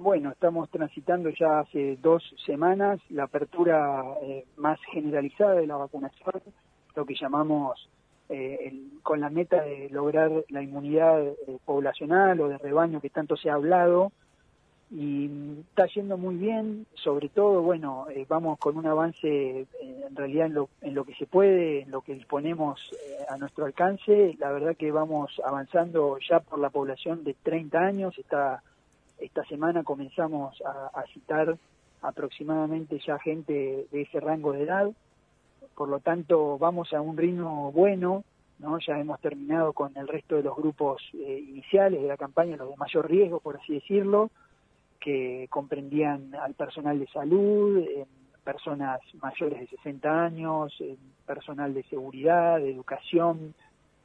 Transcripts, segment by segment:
Bueno, estamos transitando ya hace 2 semanas la apertura más generalizada de la vacunación, lo que llamamos con la meta de lograr la inmunidad poblacional o de rebaño que tanto se ha hablado, y está yendo muy bien. Sobre todo, bueno, vamos con un avance en realidad en lo que se puede, en lo que disponemos a nuestro alcance. La verdad que vamos avanzando ya por la población de 30 años. Esta semana comenzamos a citar aproximadamente ya gente de ese rango de edad, por lo tanto vamos a un ritmo bueno, ¿no? Ya hemos terminado con el resto de los grupos iniciales de la campaña, los de mayor riesgo, por así decirlo, que comprendían al personal de salud, personas mayores de 60 años, personal de seguridad, de educación,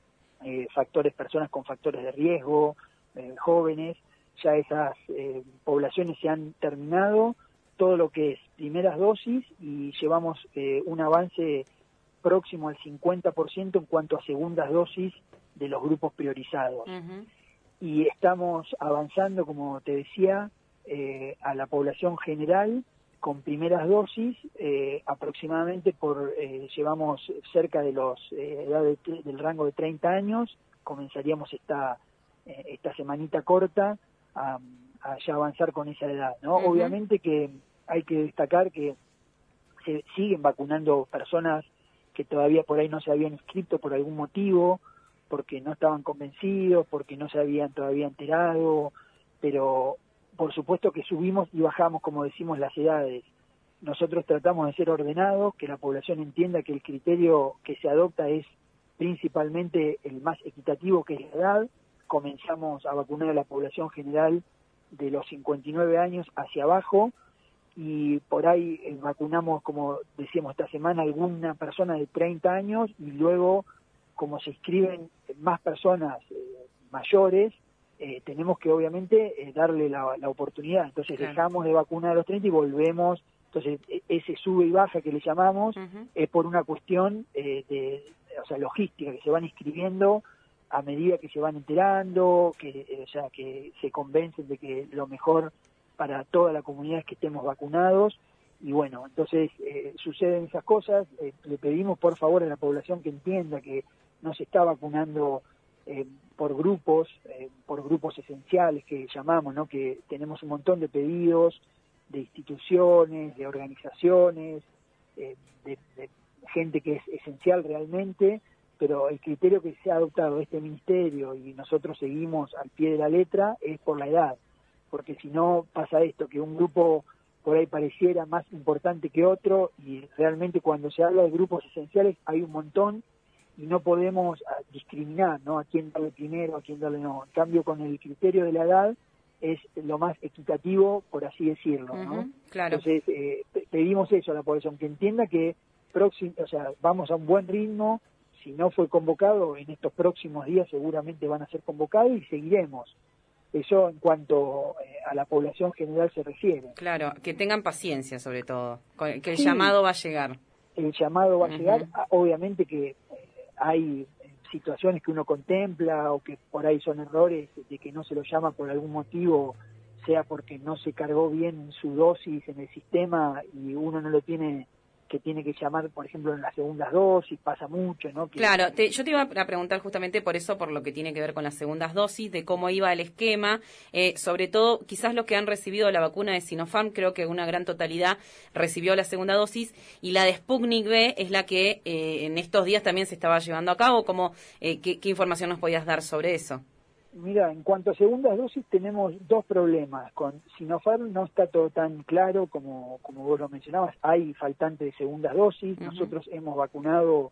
personas con factores de riesgo, jóvenes. Ya esas poblaciones se han terminado todo lo que es primeras dosis y llevamos un avance próximo al 50% en cuanto a segundas dosis de los grupos priorizados. Uh-huh. Y estamos avanzando, como te decía, a la población general con primeras dosis, aproximadamente llevamos cerca de los del rango de 30 años, comenzaríamos esta semanita corta a ya avanzar con esa edad, ¿no? Uh-huh. Obviamente que hay que destacar que se siguen vacunando personas que todavía por ahí no se habían inscrito por algún motivo, porque no estaban convencidos, porque no se habían todavía enterado, pero por supuesto que subimos y bajamos, como decimos, las edades. Nosotros tratamos de ser ordenados, que la población entienda que el criterio que se adopta es principalmente el más equitativo, que es la edad. Comenzamos a vacunar a la población general de los 59 años hacia abajo, y por ahí vacunamos, como decíamos esta semana, alguna persona de 30 años, y luego, como se inscriben más personas mayores, tenemos que obviamente darle la oportunidad. Entonces claro, dejamos de vacunar a los 30 y volvemos. Entonces ese sube y baja que le llamamos, uh-huh, es por una cuestión logística, que se van inscribiendo a medida que se van enterando, que se convencen de que lo mejor para toda la comunidad es que estemos vacunados. Y bueno, entonces suceden esas cosas. Le pedimos por favor a la población que entienda que no se está vacunando por grupos esenciales que llamamos, ¿no? Que tenemos un montón de pedidos de instituciones, de organizaciones, de gente que es esencial realmente, pero el criterio que se ha adoptado este ministerio, y nosotros seguimos al pie de la letra, es por la edad, porque si no pasa esto, que un grupo por ahí pareciera más importante que otro, y realmente cuando se habla de grupos esenciales hay un montón, y no podemos discriminar, ¿no? A quién darle primero, a quién darle no. En cambio, con el criterio de la edad es lo más equitativo, por así decirlo, ¿no? uh-huh, claro. Entonces, pedimos eso a la población, que entienda que vamos a un buen ritmo. Si no fue convocado, en estos próximos días seguramente van a ser convocados y seguiremos. Eso en cuanto a la población general se refiere. Claro, que tengan paciencia sobre todo, que el Sí, llamado va a llegar. El llamado va a uh-huh, llegar. Obviamente que hay situaciones que uno contempla o que por ahí son errores de que no se lo llama por algún motivo, sea porque no se cargó bien su dosis en el sistema y uno no lo tiene que llamar, por ejemplo, en las segundas dosis. Pasa mucho, ¿no? Claro, yo te iba a preguntar justamente por eso, por lo que tiene que ver con las segundas dosis, de cómo iba el esquema, sobre todo quizás los que han recibido la vacuna de Sinopharm, creo que una gran totalidad recibió la segunda dosis, y la de Sputnik V es la que en estos días también se estaba llevando a cabo. ¿Qué información nos podías dar sobre eso? Mira, en cuanto a segundas dosis tenemos dos problemas. Con Sinopharm no está todo tan claro como vos lo mencionabas. Hay faltante de segundas dosis. Uh-huh. Nosotros hemos vacunado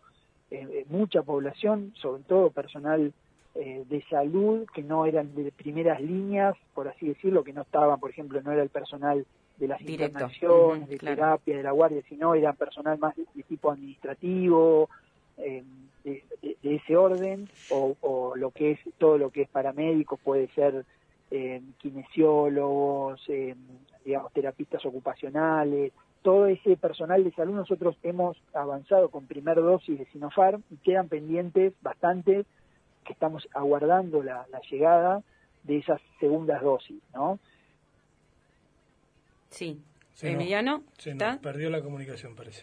mucha población, sobre todo personal de salud, que no eran de primeras líneas, por así decirlo, que no estaban, por ejemplo, no era el personal de las directo, internaciones, uh-huh, de claro, terapia, de la guardia, sino era personal más de tipo administrativo, de ese orden, o lo que es todo lo que es paramédicos, puede ser kinesiólogos, digamos, terapistas ocupacionales. Todo ese personal de salud nosotros hemos avanzado con primer dosis de Sinopharm, y quedan pendientes bastantes, que estamos aguardando la llegada de esas segundas dosis, ¿no? Sí. Emiliano, ¿está? Perdió la comunicación, parece.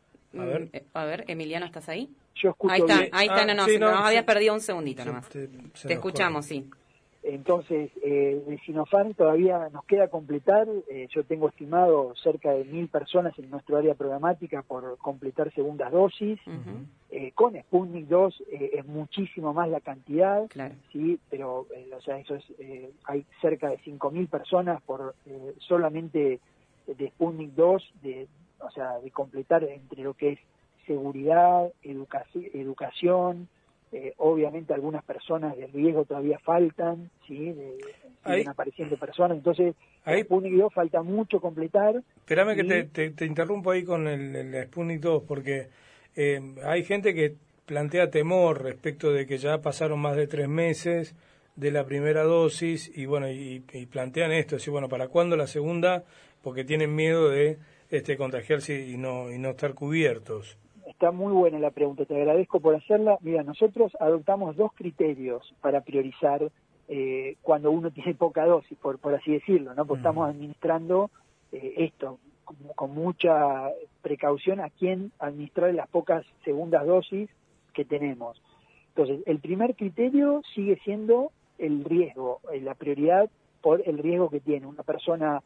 A ver, Emiliano, ¿estás ahí? Yo escucho ahí está, bien. ahí está, nos habías perdido un segundito nomás. Te escuchamos, sí. Entonces, de Sinopharm todavía nos queda completar, yo tengo estimado cerca de 1.000 personas en nuestro área programática por completar segundas dosis. Con Sputnik 2 es muchísimo más la cantidad, claro. Sí, pero o sea, eso es, hay cerca de 5.000 personas por solamente de Sputnik 2, o sea, de completar entre lo que es seguridad, educación, obviamente algunas personas de riesgo todavía faltan, ¿sí? Siguen apareciendo personas, entonces Sputnik 2 falta mucho completar. Espérame que te interrumpo ahí con el Sputnik 2, porque hay gente que plantea temor respecto de que ya pasaron más de 3 meses de la primera dosis y bueno, y plantean esto, decir, bueno, ¿para cuándo la segunda? Porque tienen miedo de contagiarse y no estar cubiertos. Está muy buena la pregunta, te agradezco por hacerla. Mira, nosotros adoptamos 2 criterios para priorizar cuando uno tiene poca dosis, por así decirlo, ¿no? Porque estamos administrando esto con mucha precaución a quién administrar las pocas segundas dosis que tenemos. Entonces, el primer criterio sigue siendo el riesgo, la prioridad por el riesgo que tiene una persona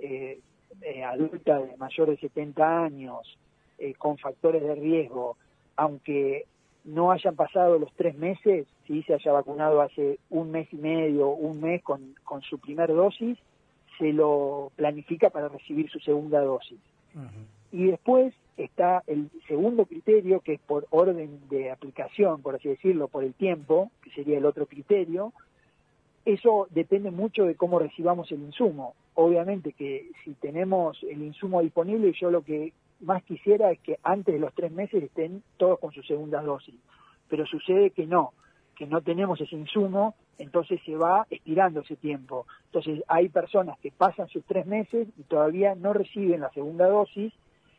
adulta de mayor de 70 años, con factores de riesgo, aunque no hayan pasado los 3 meses, si se haya vacunado hace 1 mes y medio, 1 mes con su primer dosis, se lo planifica para recibir su segunda dosis. Y después está el segundo criterio, que es por orden de aplicación, por así decirlo, por el tiempo, que sería el otro criterio. Eso depende mucho de cómo recibamos el insumo. Obviamente que si tenemos el insumo disponible, yo lo que más quisiera es que antes de los 3 meses estén todos con su segunda dosis. Pero sucede que no tenemos ese insumo, entonces se va estirando ese tiempo. Entonces hay personas que pasan sus 3 meses y todavía no reciben la segunda dosis.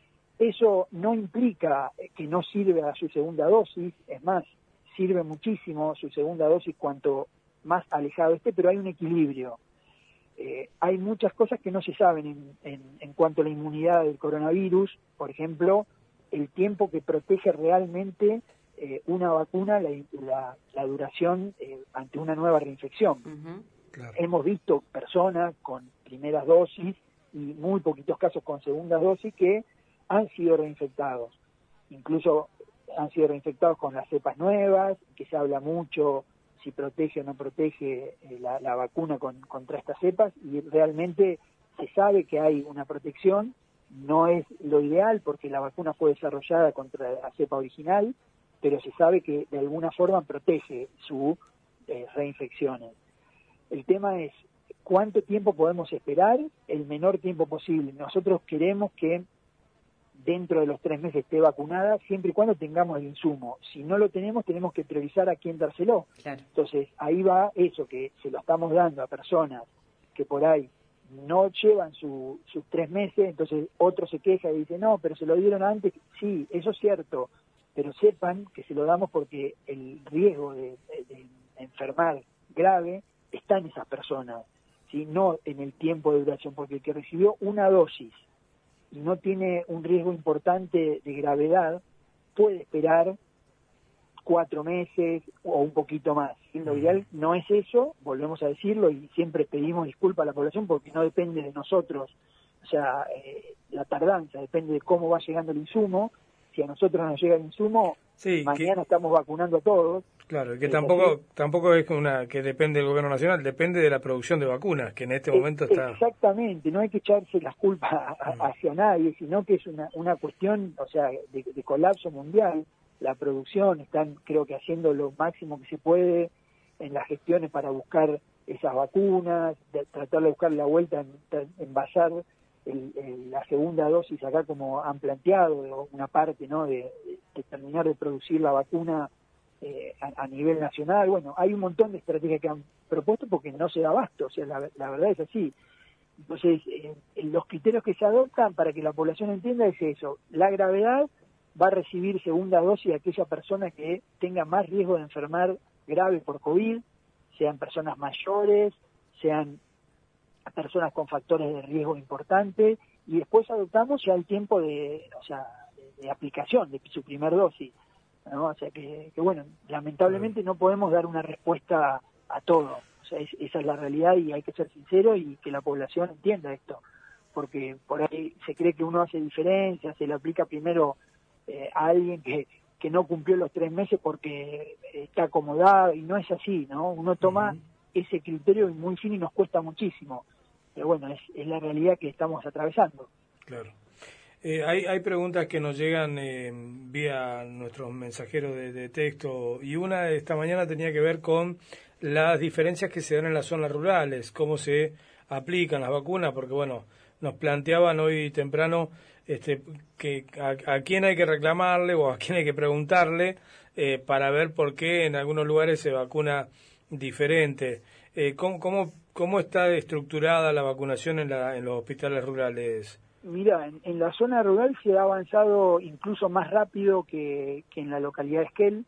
Eso no implica que no sirva su segunda dosis, es más, sirve muchísimo su segunda dosis cuanto más alejado esté, pero hay un equilibrio. Hay muchas cosas que no se saben en cuanto a la inmunidad del coronavirus, por ejemplo, el tiempo que protege realmente una vacuna, la duración ante una nueva reinfección. Claro. Hemos visto personas con primeras dosis y muy poquitos casos con segundas dosis que han sido reinfectados, incluso han sido reinfectados con las cepas nuevas, que se habla mucho si protege o no protege la vacuna contra estas cepas, y realmente se sabe que hay una protección. No es lo ideal porque la vacuna fue desarrollada contra la cepa original, pero se sabe que de alguna forma protege sus reinfecciones. El tema es cuánto tiempo podemos esperar, el menor tiempo posible. Nosotros queremos que dentro de los 3 meses esté vacunada, siempre y cuando tengamos el insumo. Si no lo tenemos, tenemos que priorizar a quién dárselo. Claro. Entonces, ahí va eso, que se lo estamos dando a personas que por ahí no llevan sus 3 meses, entonces otro se queja y dice, no, pero se lo dieron antes. Sí, eso es cierto, pero sepan que se lo damos porque el riesgo de enfermar grave está en esas personas, ¿sí? No en el tiempo de duración, porque el que recibió una dosis y no tiene un riesgo importante de gravedad, puede esperar 4 meses o un poquito más. Y lo ideal no es eso, volvemos a decirlo, y siempre pedimos disculpas a la población porque no depende de nosotros, o sea, la tardanza depende de cómo va llegando el insumo. Si a nosotros nos llega el insumo, sí, mañana estamos vacunando a todos. Claro, que tampoco es que depende del gobierno nacional, depende de la producción de vacunas, que en este momento está... Exactamente, no hay que echarse las culpas hacia nadie, sino que es una cuestión, o sea, de colapso mundial. La producción, están creo que haciendo lo máximo que se puede en las gestiones para buscar esas vacunas, tratar de buscar la vuelta en envasar la segunda dosis acá como han planteado, una parte, ¿no?, de terminar de producir la vacuna a nivel nacional. Bueno, hay un montón de estrategias que han propuesto porque no se da abasto, o sea, la verdad es así. Entonces, los criterios que se adoptan para que la población entienda es eso: la gravedad, va a recibir segunda dosis aquella persona que tenga más riesgo de enfermar grave por COVID, sean personas mayores, sean a personas con factores de riesgo importantes, y después adoptamos ya el tiempo de aplicación de su primer dosis, ¿no? O sea que bueno, lamentablemente no podemos dar una respuesta a todo. O sea, esa es la realidad y hay que ser sincero y que la población entienda esto, porque por ahí se cree que uno hace diferencia, se le aplica primero a alguien que no cumplió los 3 meses porque está acomodado, y no es así, ¿no? Uno toma ese criterio muy fino y nos cuesta muchísimo, pero bueno, es la realidad que estamos atravesando. Claro. Hay preguntas que nos llegan vía nuestros mensajeros de texto, y una esta mañana tenía que ver con las diferencias que se dan en las zonas rurales, cómo se aplican las vacunas, porque bueno, nos planteaban hoy temprano que a quién hay que reclamarle o a quién hay que preguntarle para ver por qué en algunos lugares se vacuna diferente. ¿Cómo está estructurada la vacunación en los hospitales rurales? Mira, en la zona rural se ha avanzado incluso más rápido que en la localidad de Esquel.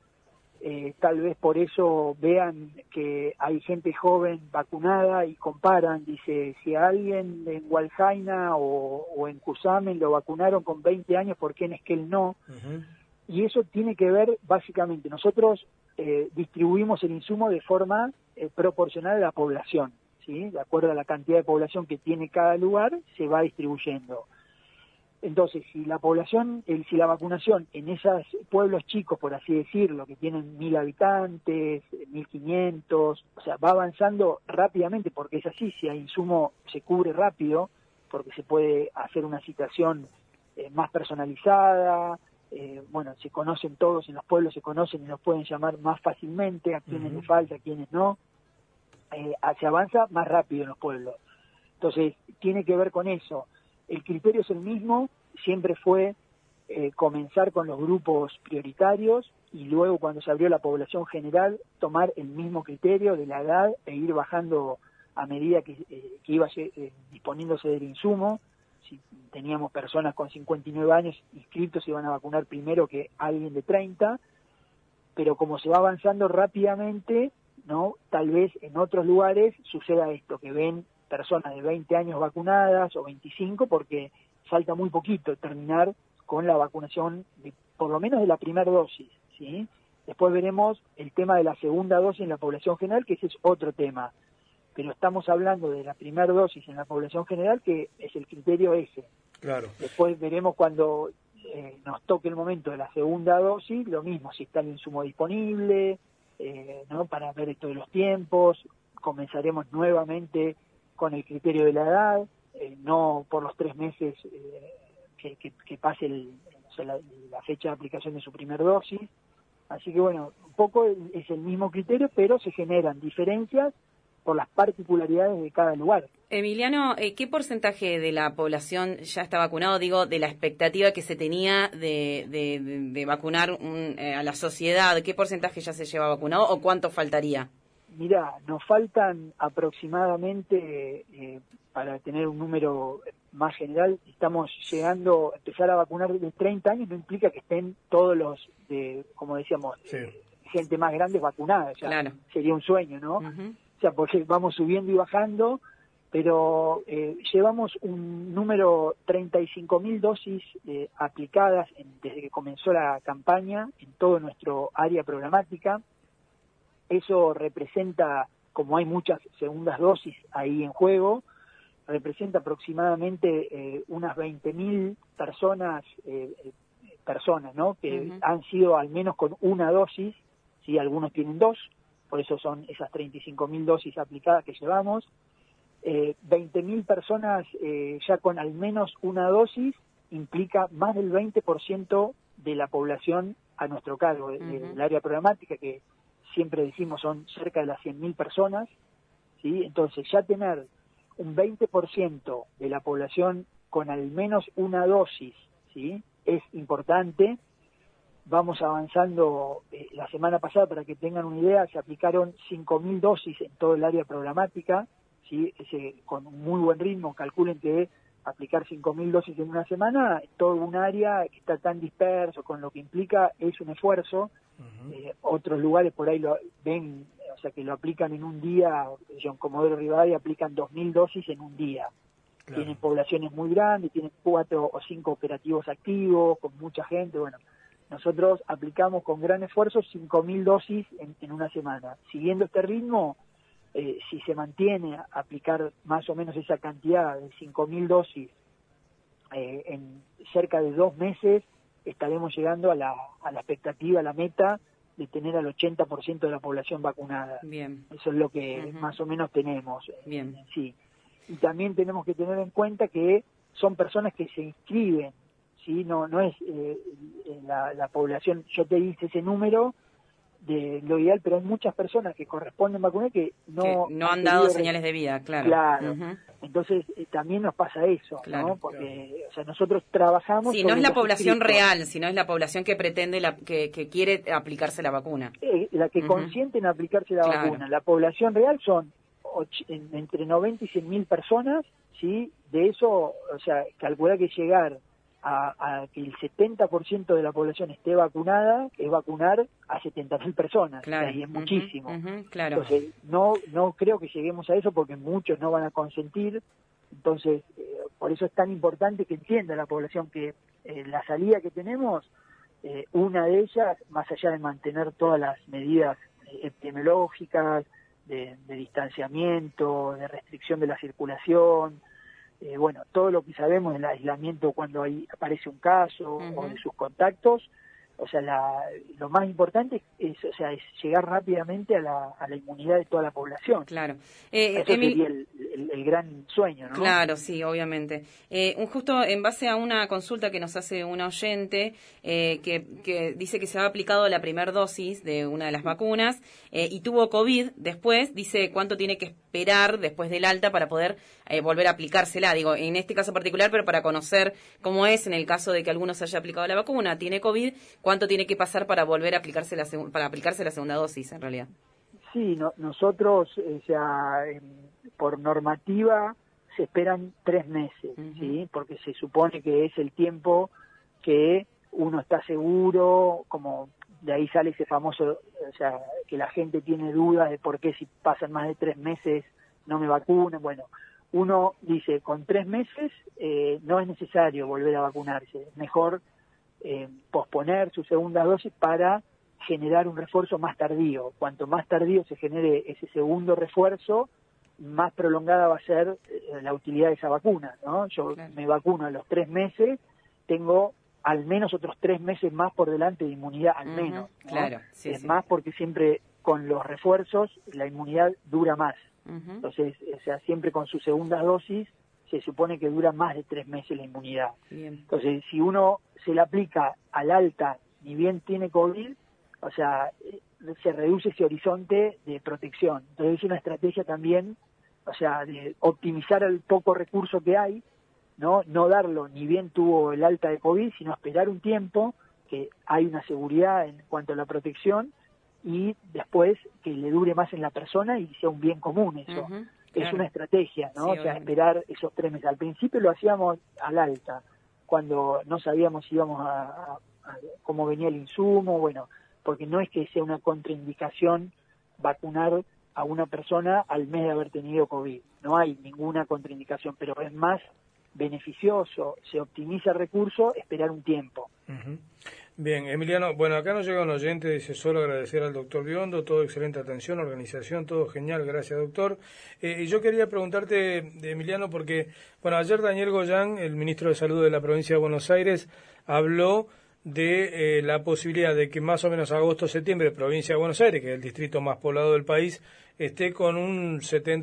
Tal vez por eso vean que hay gente joven vacunada y comparan, dice, si a alguien en Hualjaina o en Cusamen lo vacunaron con 20 años, ¿por qué en Esquel no? Y eso tiene que ver, básicamente, nosotros distribuimos el insumo de forma proporcional a la población, ¿sí? De acuerdo a la cantidad de población que tiene cada lugar, se va distribuyendo. Entonces, si la vacunación en esos pueblos chicos, por así decirlo, que tienen 1.000 habitantes, 1.500, o sea, va avanzando rápidamente, porque es así, si hay insumo se cubre rápido, porque se puede hacer una citación más personalizada, bueno, se conocen todos, en los pueblos se conocen y nos pueden llamar más fácilmente a quienes les falta, a quienes no, se avanza más rápido en los pueblos. Entonces, tiene que ver con eso. El criterio es el mismo, siempre fue comenzar con los grupos prioritarios y luego, cuando se abrió la población general, tomar el mismo criterio de la edad e ir bajando a medida que iba disponiéndose del insumo. Si teníamos personas con 59 años inscritos, se iban a vacunar primero que alguien de 30, pero como se va avanzando rápidamente, ¿no? Tal vez en otros lugares suceda esto, que ven personas de 20 años vacunadas o 25, porque falta muy poquito terminar con la vacunación, por lo menos de la primera dosis, ¿sí? Después veremos el tema de la segunda dosis en la población general, que ese es otro tema, pero estamos hablando de la primera dosis en la población general, que es el criterio ese. Claro. Después veremos cuando nos toque el momento de la segunda dosis, lo mismo, si está el insumo disponible, ¿no? Para ver esto de los tiempos, comenzaremos nuevamente con el criterio de la edad, no por los 3 meses que pase la fecha de aplicación de su primer dosis. Así que bueno, un poco es el mismo criterio, pero se generan diferencias por las particularidades de cada lugar. Emiliano, ¿qué porcentaje de la población ya está vacunado? Digo, de la expectativa que se tenía de vacunar a la sociedad, ¿qué porcentaje ya se lleva vacunado o cuánto faltaría? Mirá, nos faltan aproximadamente, para tener un número más general, estamos llegando a empezar a vacunar de 30 años, no implica que estén todos los, como decíamos, sí, gente más grande vacunada, ya claro. Sería un sueño, ¿no? O sea, porque vamos subiendo y bajando, pero llevamos un número, 35.000 dosis aplicadas desde que comenzó la campaña en todo nuestro área programática. Eso representa, como hay muchas segundas dosis ahí en juego, representa aproximadamente unas 20.000 personas, ¿no? Que han sido al menos con una dosis, ¿sí? Algunos tienen 2, por eso son esas 35.000 dosis aplicadas que llevamos. 20.000 personas ya con al menos una dosis implica más del 20% de la población a nuestro cargo, del área programática, que siempre decimos son cerca de las 100.000 personas, ¿sí? Entonces ya tener un 20% de la población con al menos una dosis, ¿sí? Es importante. Vamos avanzando. La semana pasada, para que tengan una idea, se aplicaron 5.000 dosis en todo el área programática, ¿sí? Con un muy buen ritmo. Calculen que aplicar 5.000 dosis en una semana, todo un área que está tan disperso, con lo que implica, es un esfuerzo. Otros lugares por ahí lo ven, o sea que lo aplican en un día, en Comodoro Rivadavia aplican 2.000 dosis en un día. Claro. Tienen poblaciones muy grandes, tienen 4 o 5 operativos activos, con mucha gente, bueno. Nosotros aplicamos con gran esfuerzo 5.000 dosis en una semana. Siguiendo este ritmo, si se mantiene a aplicar más o menos esa cantidad de 5.000 dosis en cerca de 2 meses, estaremos llegando a la expectativa, a la meta de tener al 80% de la población vacunada. Bien. Eso es lo que más o menos tenemos. Bien. Sí. Y también tenemos que tener en cuenta que son personas que se inscriben, ¿sí? No es la población, yo te hice ese número de lo ideal, pero hay muchas personas que corresponden vacunar que no han dado señales de vida, claro. Claro. Entonces también nos pasa eso, claro, ¿no? Porque o sea, nosotros trabajamos... Sí, no es la población real, sino es la población que pretende, que quiere aplicarse la vacuna. La que consiente en aplicarse la vacuna. La población real son entre 90 y 100.000 personas, ¿sí? De eso, o sea, calcular que llegar a que el 70% de la población esté vacunada, es vacunar a 70.000 personas, claro. O sea, y es muchísimo. Claro. Entonces, no creo que lleguemos a eso porque muchos no van a consentir, entonces, por eso es tan importante que entienda la población que la salida que tenemos, una de ellas, más allá de mantener todas las medidas epidemiológicas, de distanciamiento, de restricción de la circulación, bueno, todo lo que sabemos del aislamiento cuando aparece un caso o de sus contactos, o sea, lo más importante es llegar rápidamente a la inmunidad de toda la población. Claro. Eso sería el gran sueño, ¿no? Claro, sí, obviamente. Justo en base a una consulta que nos hace una oyente que dice que se ha aplicado la primera dosis de una de las vacunas y tuvo COVID después, dice cuánto tiene que esperar después del alta para poder volver a aplicársela. Digo, en este caso particular, pero para conocer cómo es en el caso de que alguno se haya aplicado la vacuna, tiene COVID, cuánto tiene que pasar para volver a aplicarse para aplicarse la segunda dosis, en realidad. Sí, nosotros, por normativa, se esperan 3 meses, ¿sí? Porque se supone que es el tiempo que uno está seguro, como de ahí sale ese famoso, o sea, que la gente tiene dudas de por qué si pasan más de 3 meses no me vacunan. Bueno, uno dice, con 3 meses no es necesario volver a vacunarse, es mejor posponer su segunda dosis para generar un refuerzo más tardío. Cuanto más tardío se genere ese segundo refuerzo, más prolongada va a ser la utilidad de esa vacuna, ¿no? Yo me vacuno a los 3 meses, tengo al menos otros 3 meses más por delante de inmunidad, al menos, ¿no? Claro, es más porque siempre con los refuerzos la inmunidad dura más. Entonces, o sea, siempre con su segunda dosis se supone que dura más de 3 meses la inmunidad. Bien. Entonces, si uno se la aplica al alta, ni bien tiene COVID, o sea, se reduce ese horizonte de protección. Entonces es una estrategia también, o sea, de optimizar el poco recurso que hay, no darlo ni bien tuvo el alta de COVID, sino esperar un tiempo, que hay una seguridad en cuanto a la protección, y después que le dure más en la persona y sea un bien común eso. Es una estrategia, ¿no? Sí, o sea, esperar esos 3 meses. Al principio lo hacíamos al alta, cuando no sabíamos si íbamos a cómo venía el insumo, bueno, porque no es que sea una contraindicación vacunar a una persona al mes de haber tenido COVID. No hay ninguna contraindicación, pero es más beneficioso, se optimiza el recurso, esperar un tiempo. Bien, Emiliano, bueno, acá nos llega un oyente, dice, solo agradecer al doctor Biondo, todo excelente atención, organización, todo genial, gracias doctor. Y yo quería preguntarte, Emiliano, porque, bueno, ayer Daniel Goyán, el ministro de Salud de la provincia de Buenos Aires, habló de la posibilidad de que más o menos agosto-septiembre, provincia de Buenos Aires, que es el distrito más poblado del país, esté con un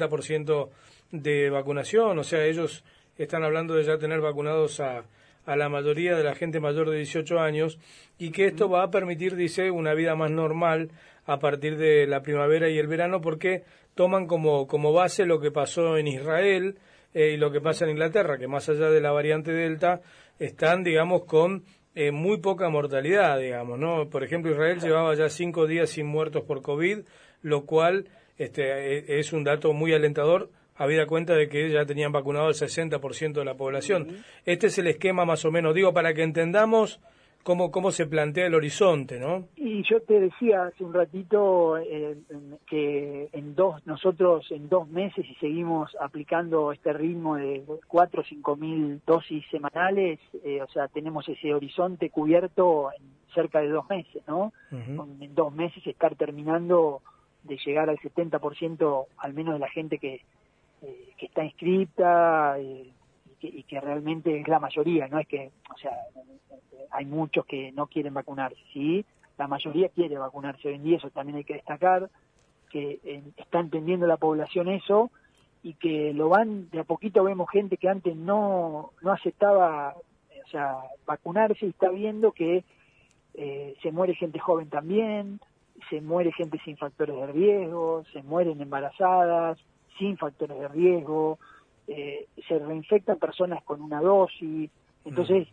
70% de vacunación, o sea, ellos están hablando de ya tener vacunados a la mayoría de la gente mayor de 18 años y que esto va a permitir, dice, una vida más normal a partir de la primavera y el verano porque toman como base lo que pasó en Israel y lo que pasa en Inglaterra, que más allá de la variante Delta están, digamos, con muy poca mortalidad, digamos, ¿no? Por ejemplo, Israel llevaba ya 5 días sin muertos por COVID, lo cual es un dato muy alentador, habida cuenta de que ya tenían vacunado el 60% de la población. Este es el esquema más o menos, digo, para que entendamos cómo se plantea el horizonte, ¿no? Y yo te decía hace un ratito que nosotros en 2 meses, si seguimos aplicando este ritmo de 4 o 5 mil dosis semanales, o sea, tenemos ese horizonte cubierto en cerca de 2 meses, ¿no? En 2 meses estar terminando de llegar al 70% al menos de la gente que está inscripta y que realmente es la mayoría, no es que, o sea, hay muchos que no quieren vacunarse, ¿sí? La mayoría quiere vacunarse hoy en día, eso también hay que destacar, que está entendiendo la población eso y que lo van, de a poquito vemos gente que antes no aceptaba, o sea, vacunarse y está viendo que se muere gente joven también, se muere gente sin factores de riesgo, se mueren embarazadas sin factores de riesgo, se reinfectan personas con una dosis, entonces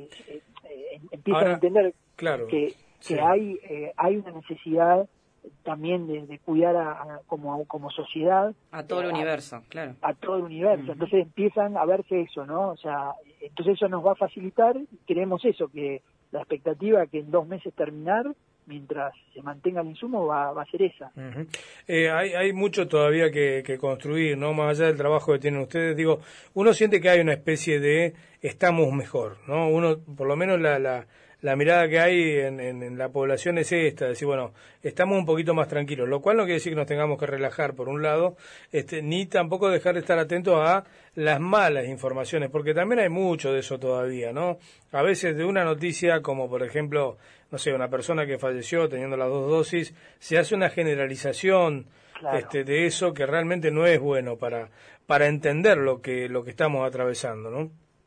empiezan Ahora, a entender claro, que sí. hay una necesidad también de cuidar como sociedad A todo el universo, claro. a todo el universo. Entonces empiezan a verse eso, ¿no? O sea, entonces eso nos va a facilitar, queremos eso, que la expectativa que en 2 meses terminar, mientras se mantenga el insumo, va a ser esa. Hay mucho todavía que construir, ¿no? Más allá del trabajo que tienen ustedes, digo, uno siente que hay una especie de estamos mejor, ¿no? Uno, por lo menos la mirada que hay en la población es esta, decir, bueno, estamos un poquito más tranquilos, lo cual no quiere decir que nos tengamos que relajar, por un lado, ni tampoco dejar de estar atentos a las malas informaciones, porque también hay mucho de eso todavía, ¿no? A veces de una noticia, como por ejemplo, no sé, una persona que falleció teniendo las 2 dosis, se hace una generalización Claro. de eso que realmente no es bueno para entender lo que estamos atravesando, ¿no?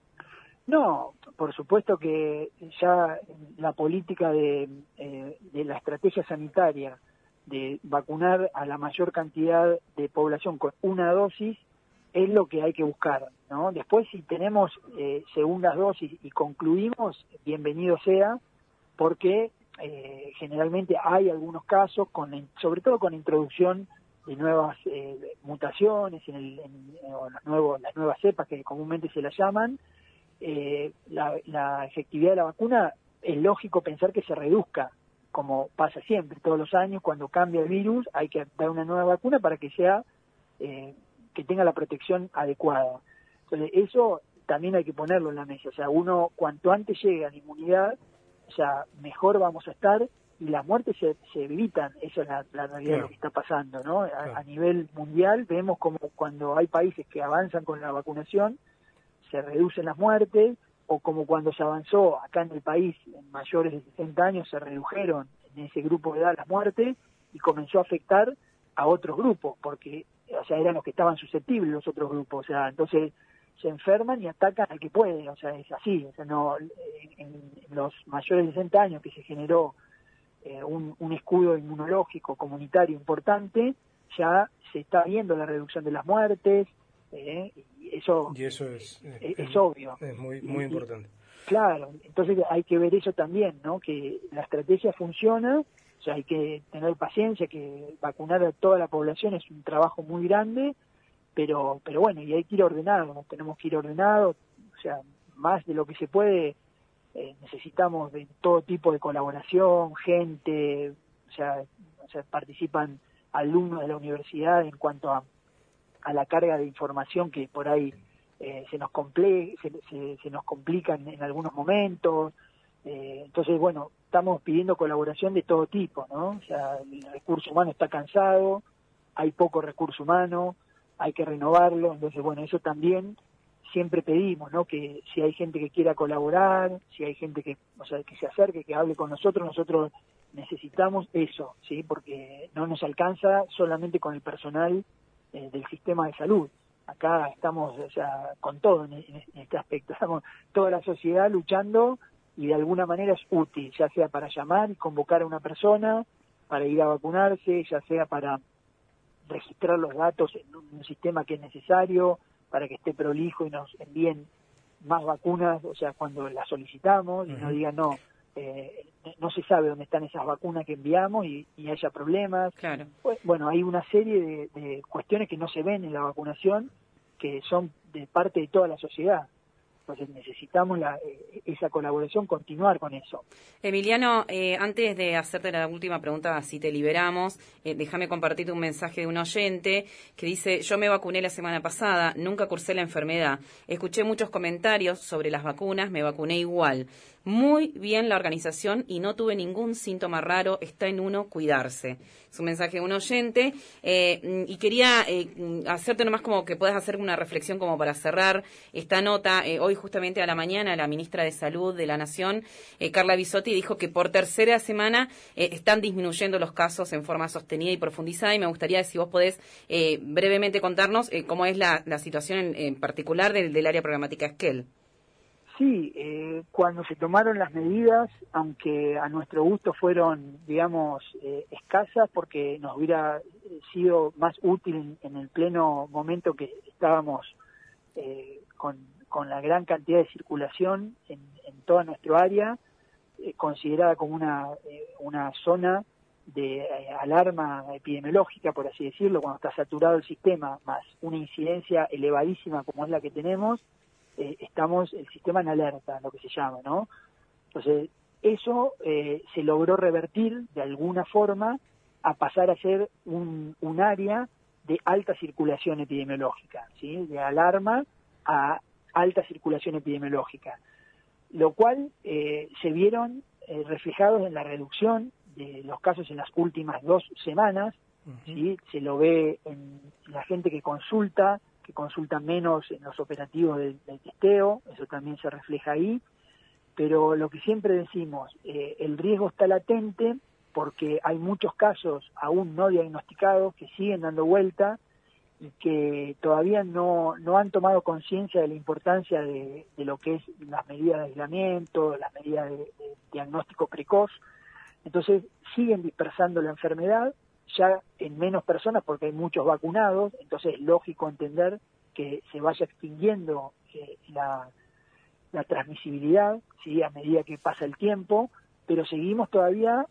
No, por supuesto que ya la política de la estrategia sanitaria de vacunar a la mayor cantidad de población con una dosis es lo que hay que buscar, ¿no? Después, si tenemos segundas dosis y concluimos, bienvenido sea, porque generalmente hay algunos casos, sobre todo con la introducción de nuevas mutaciones, o las nuevas cepas que comúnmente se las llaman, la efectividad de la vacuna es lógico pensar que se reduzca, como pasa siempre, todos los años, cuando cambia el virus hay que dar una nueva vacuna para que sea que tenga la protección adecuada. Entonces eso también hay que ponerlo en la mesa, o sea, uno cuanto antes llegue a la inmunidad, o sea, mejor vamos a estar y las muertes se evitan, esa es la realidad de lo que está pasando, ¿no? A nivel mundial vemos como cuando hay países que avanzan con la vacunación, se reducen las muertes, o como cuando se avanzó acá en el país, en mayores de 60 años, se redujeron en ese grupo de edad las muertes y comenzó a afectar a otros grupos, porque, o sea, eran los que estaban susceptibles los otros grupos, o sea, entonces se enferman y atacan al que puede, o sea, es así, o sea, no, en los mayores de 60 años que se generó un escudo inmunológico comunitario importante, ya se está viendo la reducción de las muertes, y eso es obvio. Es muy importante. Claro, entonces hay que ver eso también, ¿no? Que la estrategia funciona, o sea, hay que tener paciencia, que vacunar a toda la población es un trabajo muy grande, pero bueno, y hay que ir ordenado, tenemos que ir ordenados, o sea, más de lo que se puede, necesitamos de todo tipo de colaboración, gente, o sea, participan alumnos de la universidad en cuanto a la carga de información que por ahí se nos complica en algunos momentos, entonces bueno, estamos pidiendo colaboración de todo tipo, ¿no? O sea, el recurso humano está cansado, hay poco recurso humano, hay que renovarlo, entonces bueno, eso también siempre pedimos, ¿no? Que si hay gente que quiera colaborar, si hay gente que, o sea, que se acerque, que hable con nosotros necesitamos eso, ¿sí? Porque no nos alcanza solamente con el personal del sistema de salud. Acá estamos, o sea, con todo en este aspecto. Estamos toda la sociedad luchando y de alguna manera es útil, ya sea para llamar y convocar a una persona, para ir a vacunarse, ya sea para registrar los datos en un sistema que es necesario, para que esté prolijo y nos envíen más vacunas, o sea, cuando las solicitamos, y no digan no se sabe dónde están esas vacunas que enviamos y haya problemas. Claro. Pues, bueno, hay una serie de cuestiones que no se ven en la vacunación, que son de parte de toda la sociedad. Entonces necesitamos esa colaboración, continuar con eso. Emiliano, antes de hacerte la última pregunta, si te liberamos, déjame compartirte un mensaje de un oyente que dice: yo me vacuné la semana pasada, nunca cursé la enfermedad, escuché muchos comentarios sobre las vacunas, me vacuné igual. Muy bien la organización y no tuve ningún síntoma raro, está en uno cuidarse. Es un mensaje de un oyente y quería hacerte nomás como que puedas hacer una reflexión como para cerrar esta nota. Hoy justamente a la mañana la ministra de Salud de la Nación, Carla Bisotti, dijo que por tercera semana están disminuyendo los casos en forma sostenida y profundizada, y me gustaría si vos podés brevemente contarnos cómo es la situación en particular del área programática Esquel. Sí, cuando se tomaron las medidas, aunque a nuestro gusto fueron, digamos, escasas, porque nos hubiera sido más útil en el pleno momento que estábamos con la gran cantidad de circulación en toda nuestra área, considerada como una zona de alarma epidemiológica, por así decirlo, cuando está saturado el sistema, más una incidencia elevadísima como es la que tenemos, estamos el sistema en alerta, lo que se llama, ¿no? Entonces, eso se logró revertir de alguna forma a pasar a ser un área de alta circulación epidemiológica, ¿sí? De alarma a alta circulación epidemiológica, lo cual se vieron reflejados en la reducción de los casos en las últimas 2 semanas, ¿sí? Se lo ve en la gente que consulta menos en los operativos del testeo, eso también se refleja ahí, pero lo que siempre decimos, el riesgo está latente porque hay muchos casos aún no diagnosticados que siguen dando vuelta y que todavía no han tomado conciencia de la importancia de lo que es las medidas de aislamiento, las medidas de diagnóstico precoz. Entonces siguen dispersando la enfermedad, ya en menos personas porque hay muchos vacunados, entonces es lógico entender que se vaya extinguiendo la transmisibilidad, ¿sí? A medida que pasa el tiempo, pero seguimos todavía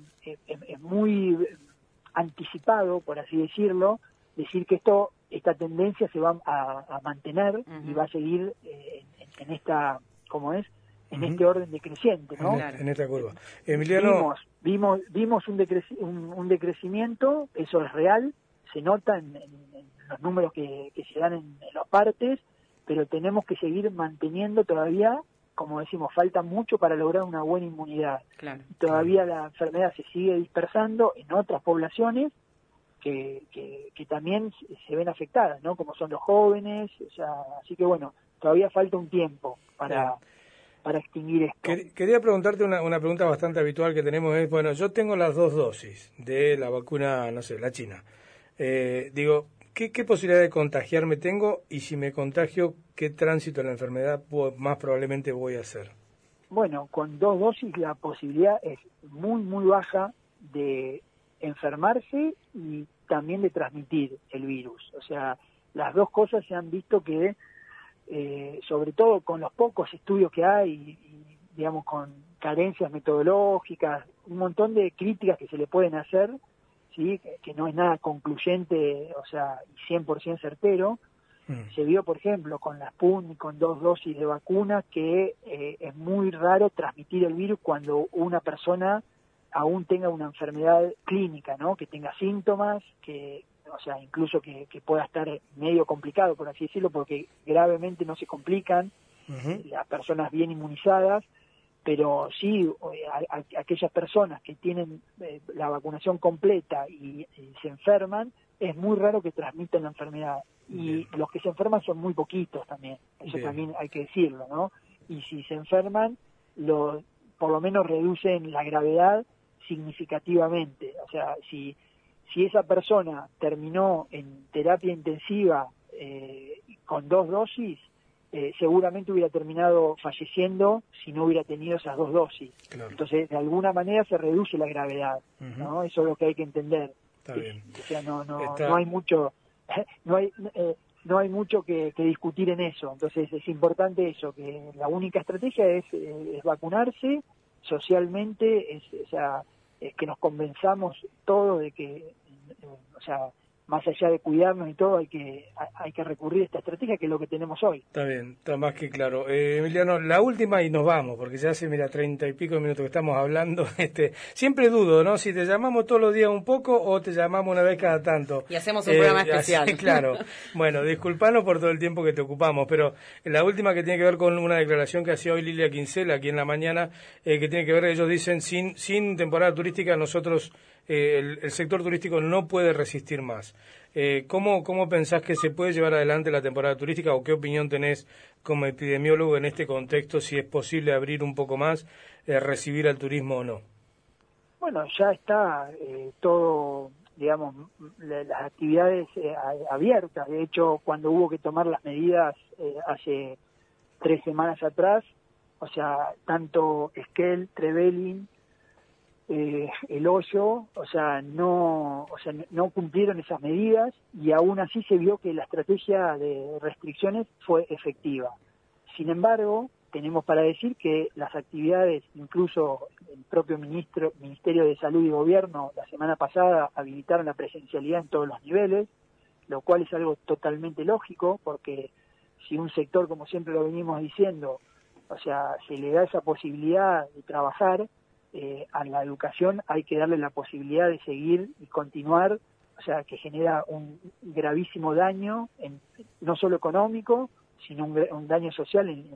muy anticipado, por así decirlo, decir que esta tendencia se va a mantener y va a seguir en esta, ¿cómo es? En este orden decreciente, ¿no? En esta curva. Emiliano, vimos un decrecimiento, eso es real, se nota en los números que se dan en las partes, pero tenemos que seguir manteniendo todavía, como decimos, falta mucho para lograr una buena inmunidad. Claro. Todavía la enfermedad se sigue dispersando en otras poblaciones que también se ven afectadas, ¿no? Como son los jóvenes, o sea, así que bueno, todavía falta un tiempo para extinguir esto. Quería preguntarte una pregunta bastante habitual que tenemos es, bueno, yo tengo las 2 dosis de la vacuna, no sé, la china. Digo, ¿qué posibilidad de contagiarme tengo? Y si me contagio, ¿qué tránsito de la enfermedad más probablemente voy a hacer? Bueno, con 2 dosis la posibilidad es muy, muy baja de enfermarse y también de transmitir el virus. O sea, las dos cosas se han visto que sobre todo con los pocos estudios que hay, y, digamos, con carencias metodológicas, un montón de críticas que se le pueden hacer, ¿sí? Que no es nada concluyente, o sea, y 100% certero. Se vio, por ejemplo, con la Sputnik, con 2 dosis de vacuna, que es muy raro transmitir el virus cuando una persona aún tenga una enfermedad clínica, ¿no? Que tenga síntomas, o sea, incluso que pueda estar medio complicado, por así decirlo, porque gravemente no se complican las personas bien inmunizadas, pero sí aquellas personas que tienen la vacunación completa y se enferman, es muy raro que transmitan la enfermedad. Y los que se enferman son muy poquitos también, eso también hay que decirlo, ¿no? Y si se enferman, por lo menos reducen la gravedad significativamente. O sea, si esa persona terminó en terapia intensiva con 2 dosis, seguramente hubiera terminado falleciendo si no hubiera tenido esas 2 dosis. Claro. Entonces, de alguna manera se reduce la gravedad, ¿no? Eso es lo que hay que entender. Está bien. O sea, no hay mucho, no hay mucho que discutir en eso. Entonces, es importante eso, que la única estrategia es vacunarse socialmente, es que nos convenzamos todos de que, o sea, más allá de cuidarnos y todo, hay que recurrir a esta estrategia, que es lo que tenemos hoy. Está bien, está más que claro. Emiliano, la última y nos vamos, porque ya hace, mira, 30 y pico de minutos que estamos hablando. Siempre dudo, ¿no? Si te llamamos todos los días un poco o te llamamos una vez cada tanto. Y hacemos un programa especial. Así, claro. Bueno, disculpanos por todo el tiempo que te ocupamos, pero la última que tiene que ver con una declaración que hacía hoy Lilia Quincela aquí en la mañana, que tiene que ver, ellos dicen, sin temporada turística nosotros, el sector turístico no puede resistir más. ¿Cómo pensás que se puede llevar adelante la temporada turística o qué opinión tenés como epidemiólogo en este contexto, si es posible abrir un poco más, recibir al turismo o no? Bueno, ya está todo, digamos, las actividades abiertas. De hecho, cuando hubo que tomar las medidas hace 3 semanas atrás, o sea, tanto Esquel, Trevelin, El Hoyo, no cumplieron esas medidas y aún así se vio que la estrategia de restricciones fue efectiva. Sin embargo, tenemos para decir que las actividades, incluso el propio Ministerio de Salud y Gobierno la semana pasada habilitaron la presencialidad en todos los niveles, lo cual es algo totalmente lógico, porque si un sector, como siempre lo venimos diciendo, o sea, se le da esa posibilidad de trabajar, a la educación hay que darle la posibilidad de seguir y continuar, o sea, que genera un gravísimo daño, no solo económico, sino un daño social, en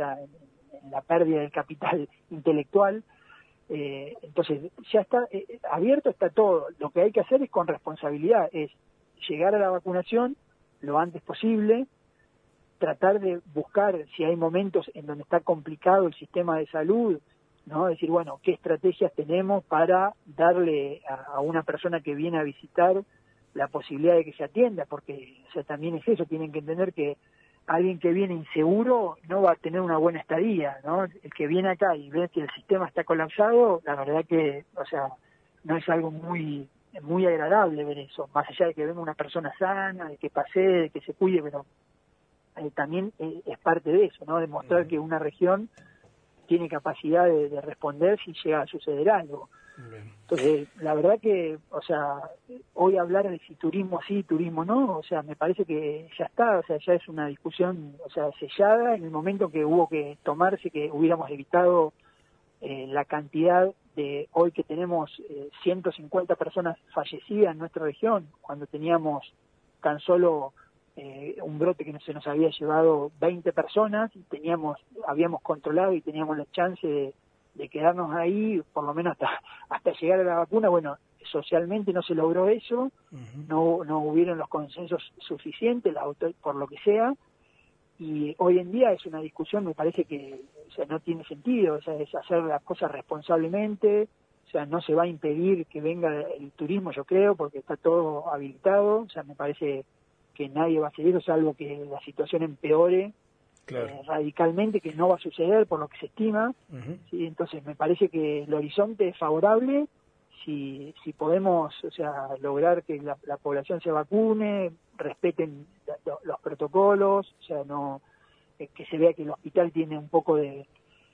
la pérdida del capital intelectual. Entonces, ya está abierto, está todo. Lo que hay que hacer es con responsabilidad, es llegar a la vacunación lo antes posible, tratar de buscar si hay momentos en donde está complicado el sistema de salud, ¿no? Decir, bueno, ¿qué estrategias tenemos para darle a una persona que viene a visitar la posibilidad de que se atienda? Porque, o sea, también es eso, tienen que entender que alguien que viene inseguro no va a tener una buena estadía, ¿no? El que viene acá y ve que el sistema está colapsado, la verdad que, o sea, no es algo muy agradable ver eso, más allá de que venga una persona sana, de que pase, de que se cuide, pero también es parte de eso, ¿no? Demostrar que una región tiene capacidad de responder si llega a suceder algo. Entonces, la verdad que, o sea, hoy hablar de si turismo sí, turismo no, o sea, me parece que ya está, o sea, ya es una discusión, o sea, sellada en el momento que hubo que tomarse, que hubiéramos evitado la cantidad de, hoy que tenemos 150 personas fallecidas en nuestra región, cuando teníamos tan solo un brote que se nos había llevado 20 personas y habíamos controlado y teníamos la chance de quedarnos ahí, por lo menos hasta llegar a la vacuna. Bueno, socialmente no se logró eso, no hubieron los consensos suficientes, por lo que sea, y hoy en día es una discusión, me parece que, o sea, no tiene sentido, o sea, es hacer las cosas responsablemente, o sea, no se va a impedir que venga el turismo, yo creo, porque está todo habilitado, o sea, me parece que nadie va a hacer eso, salvo que la situación empeore radicalmente, que no va a suceder por lo que se estima. ¿Sí? Entonces me parece que el horizonte es favorable si podemos, o sea, lograr que la población se vacune, respeten los protocolos, o sea, no que se vea que el hospital tiene un poco de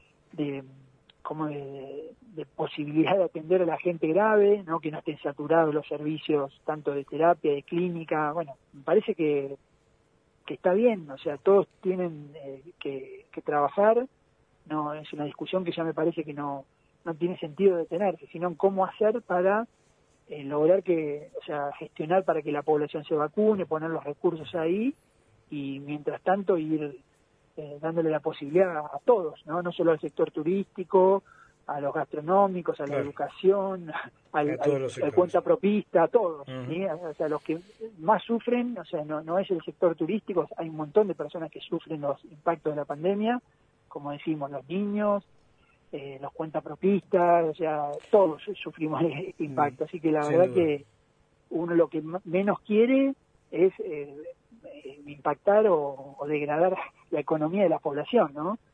posibilidad de atender a la gente grave, no que no estén saturados los servicios tanto de terapia, de clínica. Bueno, me parece que está bien, o sea, todos tienen que trabajar. No es una discusión que ya me parece que no tiene sentido detenerse, sino en cómo hacer para lograr gestionar para que la población se vacune, poner los recursos ahí y mientras tanto ir dándole la posibilidad a todos, ¿no? No solo al sector turístico, a los gastronómicos, a la educación, al cuentapropista, a todos, ¿sí? O sea, los que más sufren, o sea, no es el sector turístico, hay un montón de personas que sufren los impactos de la pandemia, como decimos, los niños, los cuentapropistas, o sea, todos sufrimos este impacto, así que la verdad que uno lo que menos quiere es impactar o degradar la economía de la población, ¿no?